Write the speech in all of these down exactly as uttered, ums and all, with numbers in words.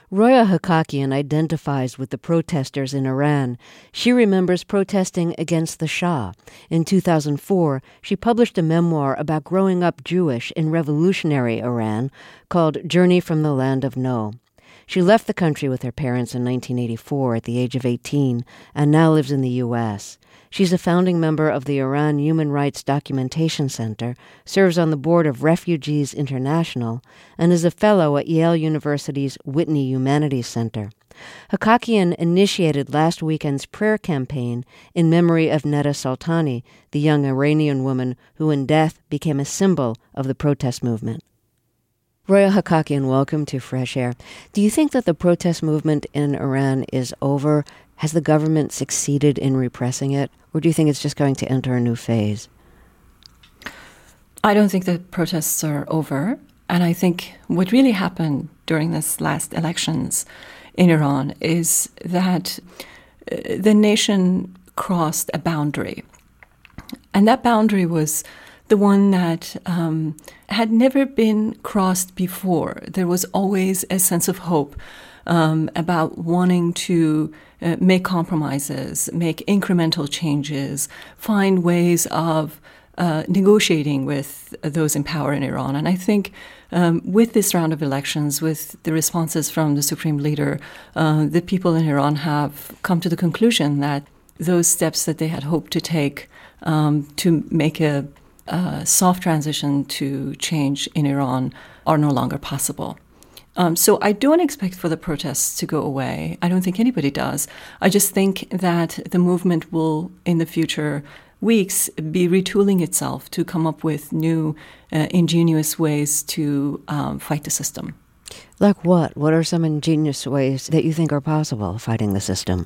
Roya Hakakian identifies with the protesters in Iran. She remembers protesting against the Shah. In two thousand four, she published a memoir about growing up Jewish in revolutionary Iran called Journey from the Land of No. She left the country with her parents in nineteen eighty-four at the age of eighteen and now lives in the U S. She's a founding member of the Iran Human Rights Documentation Center, serves on the board of Refugees International, and is a fellow at Yale University's Whitney Humanities Center. Hakakian initiated last weekend's prayer campaign in memory of Neda Soltani, the young Iranian woman who in death became a symbol of the protest movement. Roya Hakakian, welcome to Fresh Air. Do you think that the protest movement in Iran is over? Has the government succeeded in repressing it? Or do you think it's just going to enter a new phase? I don't think the protests are over. And I think what really happened during this last elections in Iran is that the nation crossed a boundary. And that boundary was the one that um, had never been crossed before. There was always a sense of hope um, about wanting to uh, make compromises, make incremental changes, find ways of uh, negotiating with those in power in Iran. And I think um, with this round of elections, with the responses from the supreme leader, uh, the people in Iran have come to the conclusion that those steps that they had hoped to take um, to make a Uh, soft transition to change in Iran are no longer possible. Um, so I don't expect for the protests to go away. I don't think anybody does. I just think that the movement will, in the future weeks, be retooling itself to come up with new, uh, ingenious ways to um, fight the system. Like what? What are some ingenious ways that you think are possible fighting the system?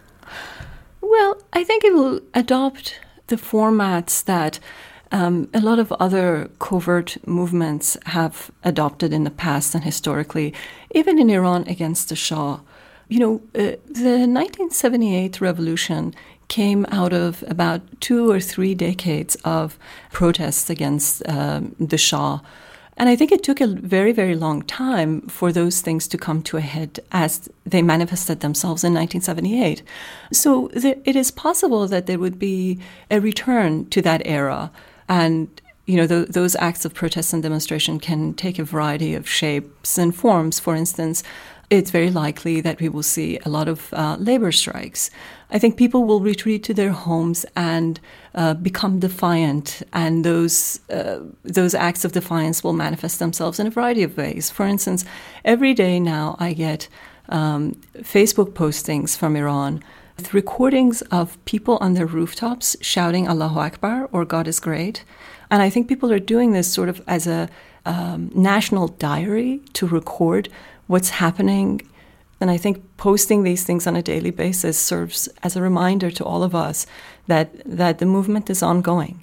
Well, I think it will adopt the formats that Um, a lot of other covert movements have adopted in the past and historically, even in Iran against the Shah. You know, uh, the nineteen seventy-eight revolution came out of about two or three decades of protests against um, the Shah. And I think it took a very, very long time for those things to come to a head as they manifested themselves in nineteen seventy-eight. So the, it is possible that there would be a return to that era. And, you know, th- those acts of protest and demonstration can take a variety of shapes and forms. For instance, it's very likely that we will see a lot of uh, labor strikes. I think people will retreat to their homes and uh, become defiant, and those uh, those acts of defiance will manifest themselves in a variety of ways. For instance, every day now I get um, Facebook postings from Iran with recordings of people on their rooftops shouting Allahu Akbar or God is great. And I think people are doing this sort of as a um, national diary to record what's happening. And I think posting these things on a daily basis serves as a reminder to all of us that, that the movement is ongoing.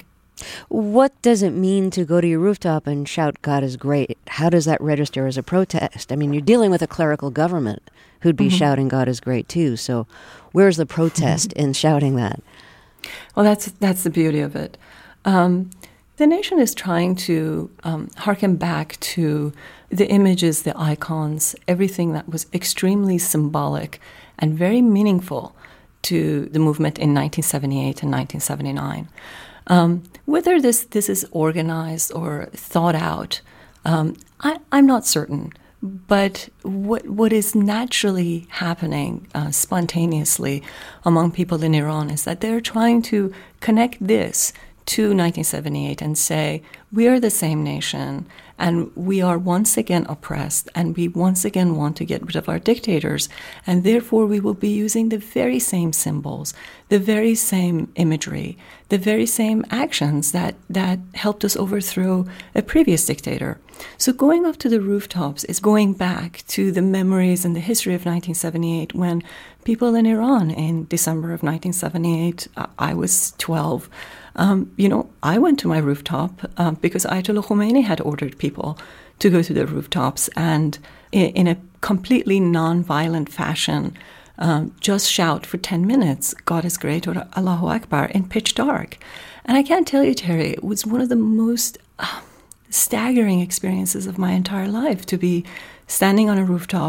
What does it mean to go to your rooftop and shout God is great? How does that register as a protest? I mean, you're dealing with a clerical government who'd be mm-hmm. shouting God is great too. So where's the protest mm-hmm. in shouting that? Well, that's that's the beauty of it. Um, the nation is trying to um, harken back to the images, the icons, everything that was extremely symbolic and very meaningful to the movement in nineteen seventy-eight and nineteen seventy-nine. Um, whether this, this is organized or thought out, um, I, I'm not certain. But what what is naturally happening uh, spontaneously among people in Iran is that they're trying to connect this to nineteen seventy-eight and say, we are the same nation, and we are once again oppressed, and we once again want to get rid of our dictators, and therefore we will be using the very same symbols, the very same imagery, the very same actions that, that helped us overthrow a previous dictator. So going up to the rooftops is going back to the memories and the history of nineteen seventy-eight when people in Iran in December of nineteen seventy-eight, I was twelve, Um, you know, I went to my rooftop uh, because Ayatollah Khomeini had ordered people to go to their rooftops and in, in a completely non-violent fashion um, just shout for ten minutes, God is great or Allahu Akbar in pitch dark. And I can't tell you, Terry, it was one of the most uh, staggering experiences of my entire life to be standing on a rooftop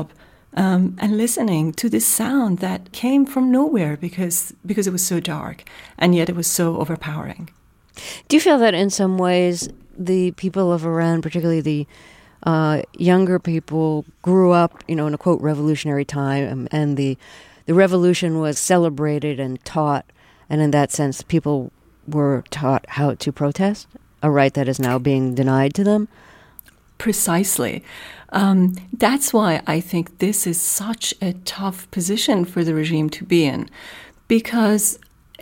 um, and listening to this sound that came from nowhere because because it was so dark, and yet it was so overpowering. Do you feel that in some ways the people of Iran, particularly the uh, younger people, grew up, you know, in a quote revolutionary time, and the the revolution was celebrated and taught, and in that sense, people were taught how to protest, a right that is now being denied to them? Precisely. Um, that's why I think this is such a tough position for the regime to be in, because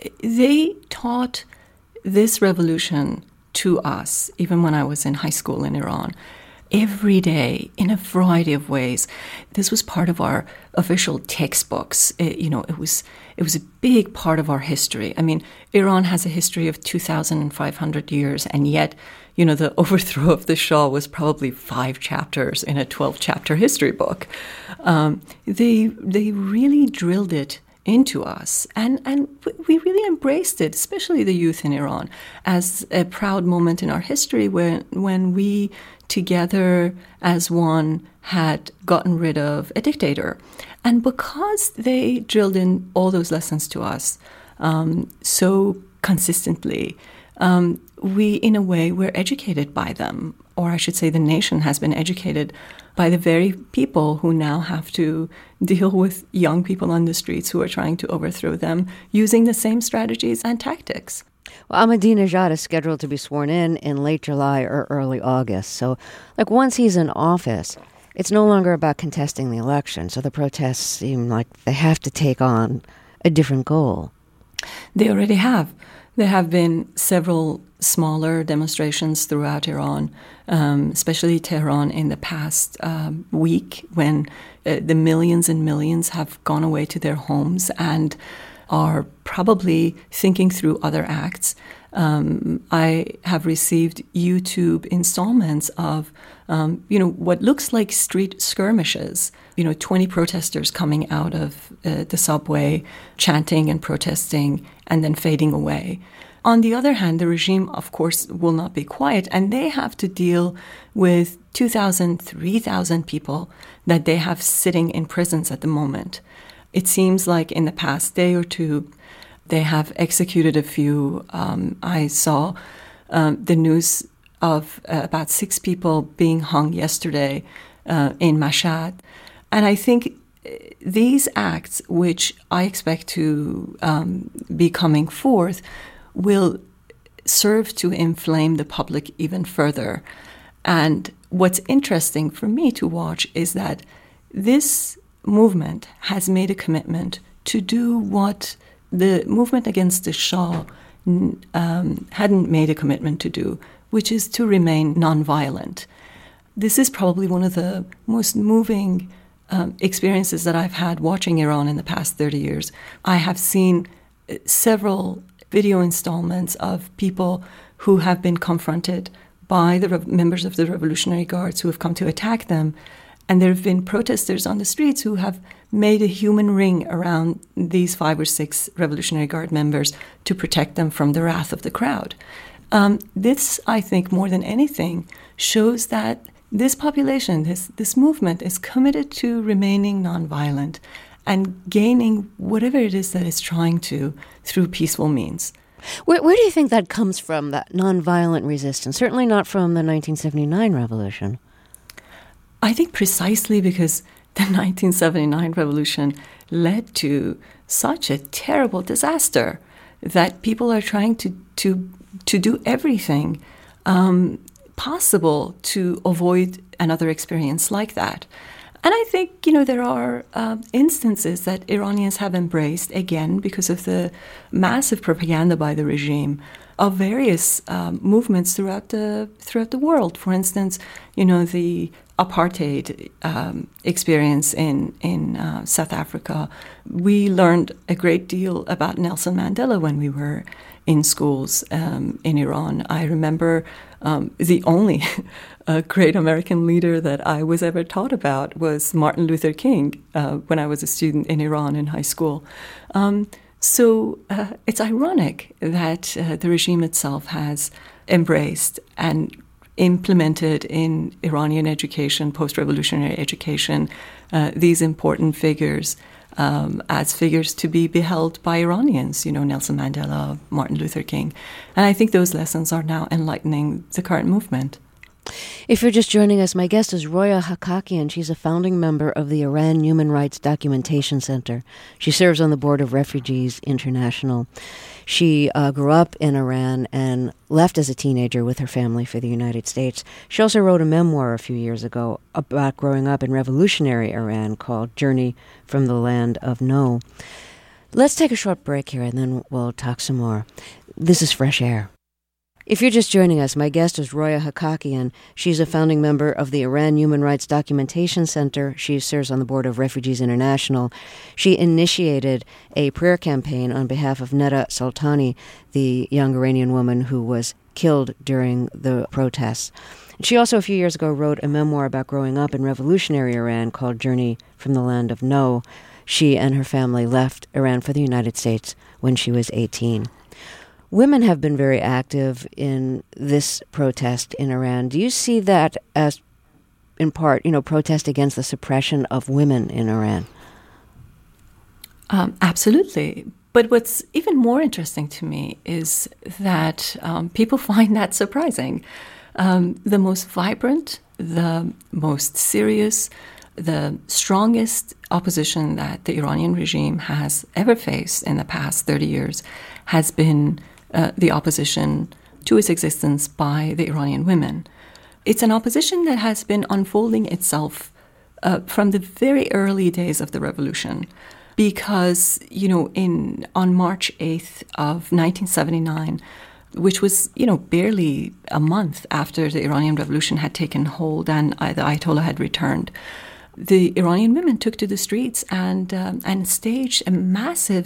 they taught this revolution to us, even when I was in high school in Iran, every day in a variety of ways. This was part of our official textbooks. It, you know, it was it was a big part of our history. I mean, Iran has a history of two thousand five hundred years, and yet, you know, the overthrow of the Shah was probably five chapters in a twelve-chapter history book. Um, they they really drilled it into us, and, and we really embraced it, especially the youth in Iran, as a proud moment in our history when, when we together as one had gotten rid of a dictator. And because they drilled in all those lessons to us um, so consistently, um, we, in a way, were educated by them, or I should say the nation has been educated by the very people who now have to deal with young people on the streets who are trying to overthrow them using the same strategies and tactics. Well, Ahmadinejad is scheduled to be sworn in in late July or early August. So, like, once he's in office, it's no longer about contesting the election. So the protests seem like they have to take on a different goal. They already have. There have been several smaller demonstrations throughout Iran, um, especially Tehran in the past um, week, when uh, the millions and millions have gone away to their homes and are probably thinking through other acts. Um, I have received YouTube installments of, um, you know, what looks like street skirmishes, you know, twenty protesters coming out of uh, the subway, chanting and protesting, and then fading away. On the other hand, the regime, of course, will not be quiet, and they have to deal with two thousand, three thousand people that they have sitting in prisons at the moment. It seems like in the past day or two, they have executed a few. Um, I saw um, the news of uh, about six people being hung yesterday uh, in Mashhad. And I think these acts, which I expect to um, be coming forth, will serve to inflame the public even further. And what's interesting for me to watch is that this movement has made a commitment to do what the movement against the Shah um, hadn't made a commitment to do, which is to remain nonviolent. This is probably one of the most moving um, experiences that I've had watching Iran in the past thirty years. I have seen several video installments of people who have been confronted by the re- members of the Revolutionary Guards who have come to attack them. And there have been protesters on the streets who have made a human ring around these five or six Revolutionary Guard members to protect them from the wrath of the crowd. Um, this, I think, more than anything, shows that this population, this, this movement, is committed to remaining nonviolent and gaining whatever it is that it's trying to through peaceful means. Where, where do you think that comes from, that nonviolent resistance? Certainly not from the nineteen seventy-nine revolution. I think precisely because the nineteen seventy-nine revolution led to such a terrible disaster that people are trying to to to do everything um, possible to avoid another experience like that. And I think, you know, there are uh, instances that Iranians have embraced, again, because of the massive propaganda by the regime of various um, movements throughout the throughout the world. For instance, you know, the apartheid um, experience in in uh, South Africa. We learned a great deal about Nelson Mandela when we were in schools um, in Iran. I remember um, the only uh, great American leader that I was ever taught about was Martin Luther King uh, when I was a student in Iran in high school. Um, So uh, it's ironic that uh, the regime itself has embraced and implemented in Iranian education, post-revolutionary education, uh, these important figures um, as figures to be beheld by Iranians, you know, Nelson Mandela, Martin Luther King. And I think those lessons are now enlightening the current movement. If you're just joining us, my guest is Roya Hakakian. She's a founding member of the Iran Human Rights Documentation Center. She serves on the board of Refugees International. She uh, grew up in Iran and left as a teenager with her family for the United States. She also wrote a memoir a few years ago about growing up in revolutionary Iran called Journey from the Land of No. Let's take a short break here and then we'll talk some more. This is Fresh Air. If you're just joining us, my guest is Roya Hakakian. She's a founding member of the Iran Human Rights Documentation Center. She serves on the board of Refugees International. She initiated a prayer campaign on behalf of Neda Soltani, the young Iranian woman who was killed during the protests. She also, a few years ago, wrote a memoir about growing up in revolutionary Iran called Journey from the Land of No. She and her family left Iran for the United States when she was eighteen. Women have been very active in this protest in Iran. Do you see that as, in part, you know, protest against the suppression of women in Iran? Um, absolutely. But what's even more interesting to me is that um, people find that surprising. Um, the most vibrant, the most serious, the strongest opposition that the Iranian regime has ever faced in the past thirty years has been Uh, the opposition to its existence by the Iranian women. It's an opposition that has been unfolding itself uh, from the very early days of the revolution, because, you know, in on March eighth of nineteen seventy-nine, which was, you know, barely a month after the Iranian Revolution had taken hold and the Ayatollah had returned, the Iranian women took to the streets and um, and staged a massive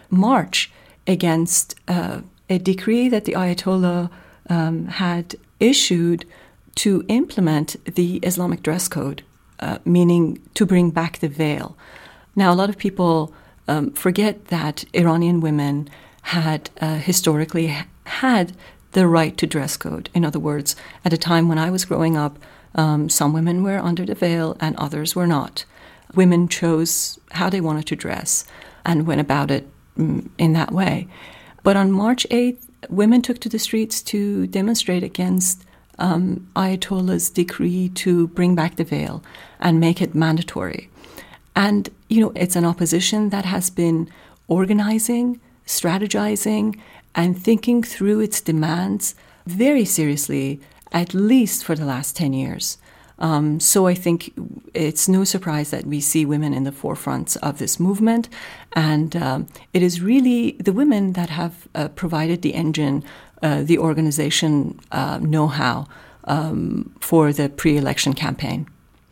march against uh, a decree that the Ayatollah um, had issued to implement the Islamic dress code, uh, meaning to bring back the veil. Now, a lot of people um, forget that Iranian women had uh, historically had the right to dress code. In other words, at a time when I was growing up, um, some women were under the veil and others were not. Women chose how they wanted to dress and went about it mm, in that way. But on March eighth, women took to the streets to demonstrate against um, Ayatollah's decree to bring back the veil and make it mandatory. And, you know, it's an opposition that has been organizing, strategizing, and thinking through its demands very seriously, at least for the last ten years. Um, so I think it's no surprise that we see women in the forefront of this movement. And um, it is really the women that have uh, provided the engine, uh, the organization uh, know-how um, for the pre-election campaign.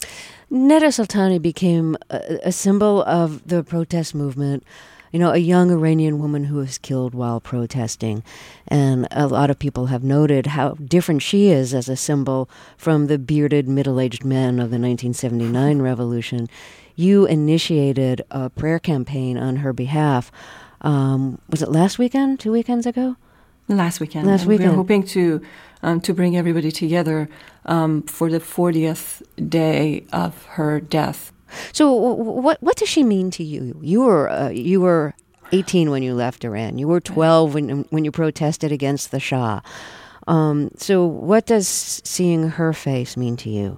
Neda Soltani became a, a symbol of the protest movement. You know, a young Iranian woman who was killed while protesting. And a lot of people have noted how different she is as a symbol from the bearded, middle-aged men of the nineteen seventy-nine revolution. You initiated a prayer campaign on her behalf. Um, was it last weekend, two weekends ago? Last weekend. Last and weekend. We're hoping to um, to bring everybody together um, for the fortieth day of her death. So what what does she mean to you? You were uh, you were eighteen when you left Iran. You were twelve when when you protested against the Shah. Um, so what does seeing her face mean to you?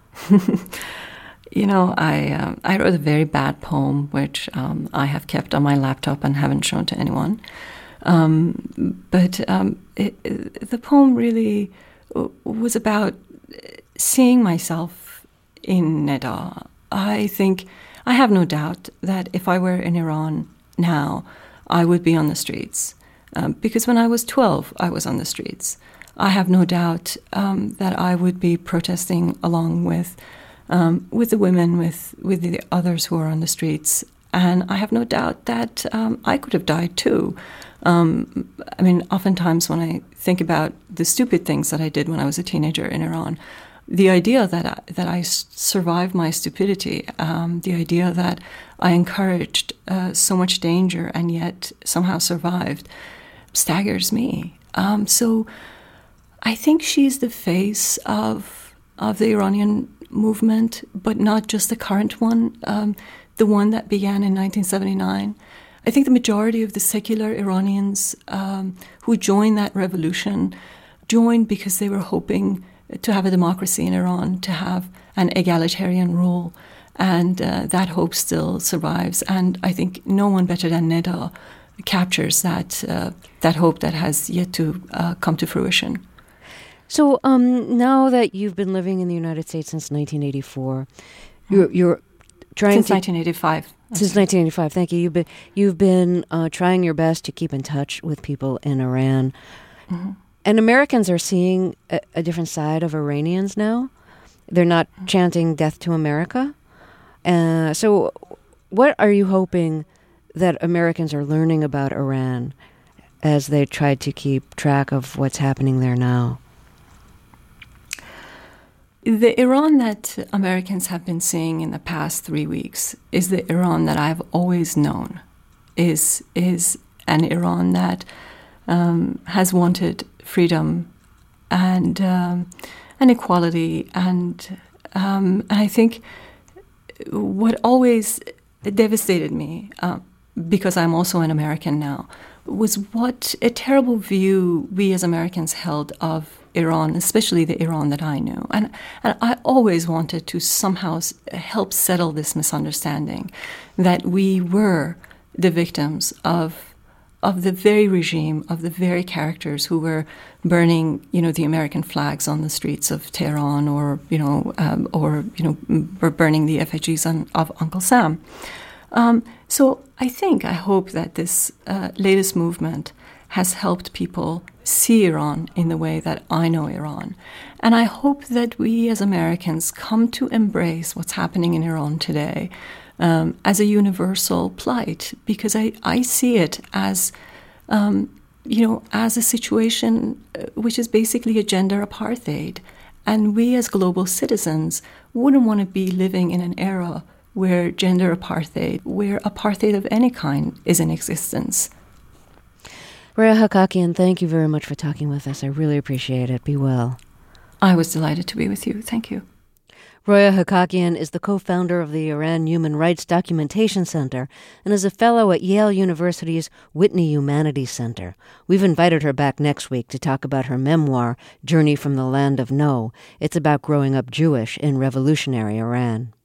You know, I um, I wrote a very bad poem, which um, I have kept on my laptop and haven't shown to anyone. Um, but um, it, it, the poem really was about seeing myself in Neda. I think, I have no doubt that if I were in Iran now, I would be on the streets. Um, because when I was twelve, I was on the streets. I have no doubt um, that I would be protesting along with um, with the women, with, with the others who are on the streets. And I have no doubt that um, I could have died too. Um, I mean, oftentimes when I think about the stupid things that I did when I was a teenager in Iran, the idea that I, that I survived my stupidity, um, the idea that I encouraged uh, so much danger and yet somehow survived, staggers me. Um, so I think she's the face of of the Iranian movement, but not just the current one, um, the one that began in nineteen seventy-nine. I think the majority of the secular Iranians um, who joined that revolution joined because they were hoping to have a democracy in Iran, to have an egalitarian rule, and uh, that hope still survives. And I think no one better than Neda captures that uh, that hope that has yet to uh, come to fruition. So um, now that you've been living in the United States since nineteen eighty-four, you're, you're trying since to... nineteen eighty-five. Since nineteen eighty-five, thank you. You've been, you've been uh, trying your best to keep in touch with people in Iran. Mm-hmm. And Americans are seeing a, a different side of Iranians now. They're not mm-hmm. chanting death to America. Uh, so what are you hoping that Americans are learning about Iran as they try to keep track of what's happening there now? The Iran that Americans have been seeing in the past three weeks is the Iran that I've always known, is is an Iran that um, has wanted freedom and um, and equality, and um, and I think what always devastated me, uh, because I'm also an American now, was what a terrible view we as Americans held of Iran, especially the Iran that I knew. And, and I always wanted to somehow help settle this misunderstanding that we were the victims of of the very regime, of the very characters who were burning, you know, the American flags on the streets of Tehran, or, you know, um, or, you know, were burning the effigies on, of Uncle Sam. Um, so I think, I hope that this uh, latest movement has helped people see Iran in the way that I know Iran. And I hope that we as Americans come to embrace what's happening in Iran today um, as a universal plight, because I, I see it as, um, you know, as a situation which is basically a gender apartheid. And we as global citizens wouldn't want to be living in an era where gender apartheid, where apartheid of any kind is in existence. Roya Hakakian, thank you very much for talking with us. I really appreciate it. Be well. I was delighted to be with you. Thank you. Roya Hakakian is the co-founder of the Iran Human Rights Documentation Center and is a fellow at Yale University's Whitney Humanities Center. We've invited her back next week to talk about her memoir, Journey from the Land of No. It's about growing up Jewish in revolutionary Iran.